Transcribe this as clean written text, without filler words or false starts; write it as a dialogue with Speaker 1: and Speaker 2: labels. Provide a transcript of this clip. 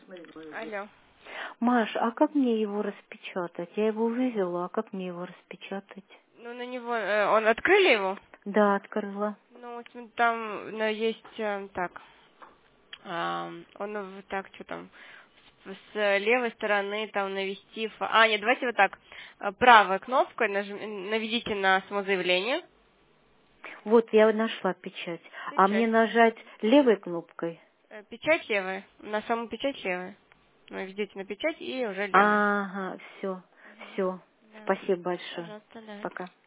Speaker 1: Алло.
Speaker 2: Маш, а как мне его распечатать? Я его вывела, а как мне его распечатать?
Speaker 1: Ну, на него, он открыли его?
Speaker 2: Да, открыла.
Speaker 1: Ну, там есть, так, он вот так, что там, с левой стороны там навести, нет, давайте вот так, правой кнопкой наведите на самозаявление.
Speaker 2: Вот, я нашла печать. А мне
Speaker 1: Печать.
Speaker 2: нажать левой кнопкой?
Speaker 1: Печать левая, на саму печать левая. Наведите на печать и уже левая.
Speaker 2: Ага, все, все.
Speaker 1: Да.
Speaker 2: Спасибо большое.
Speaker 1: Пожалуйста, да.
Speaker 2: Пока.